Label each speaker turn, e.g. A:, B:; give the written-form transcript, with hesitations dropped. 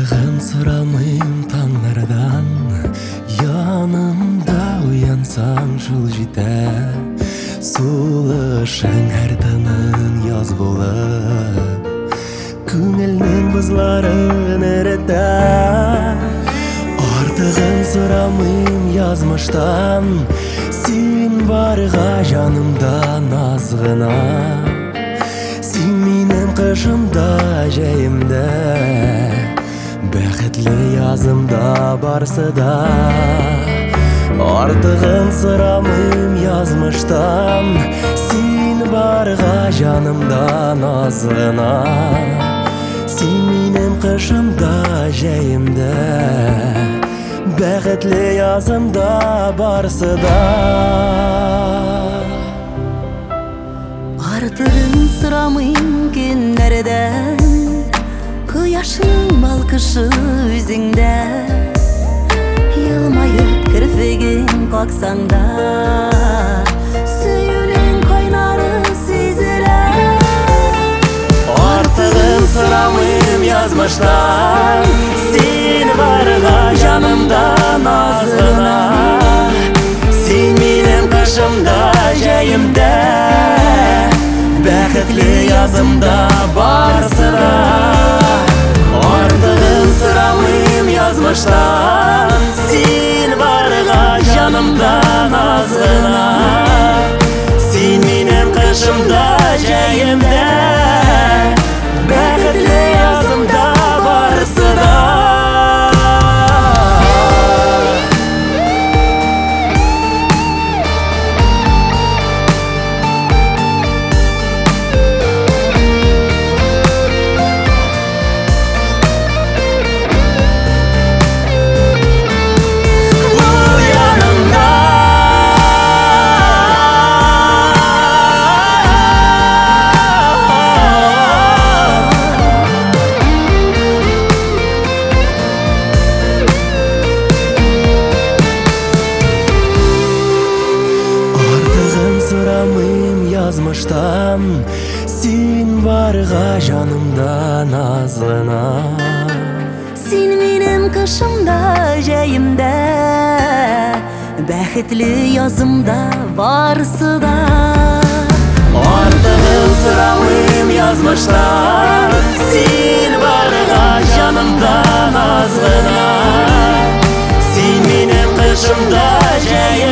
A: Артығын сұрамайым таңдардан, янымда уянсаң жыл жетер. Сулышың әр тының яз болып, көңілнің бұзларын әрітер. Артығын сұрамайым язмыштан, сен барға жанымда назғына. Сен менің қышымда жәйімді, бәхетлі язымда барсыда. Артығын сұрамайым язмыштан, сен барға жанымда назғына. Сен менің қышымда жәйімді, бәхетлі язымда барсыда.
B: Артығын сұрамайым күндерден, құяшың балқышы өзіңде. Елмайып кірпегің қақсаңда, сүйінің қайнары сезілер.
A: Артығын сұрамайым язмыштан, сен барға жанымда назғына. Сен менің қышымда жәйімде, бәхетлі язымда барсыда. Артығын сұрамайым язмыштан, сен барға жанымда назғына. Сен менің қышымда жәйімде, бәхетлі язымда барсыда. Сұрамайым язмыштан, сен барға жанымда назғына.
B: Сен менің қышымда жәйімде, бәхетлі язымда барсыда.
A: Артығын сұрамайым язмыштан, сен барға жанымда назғына. Сен менің қышымда жәйімде,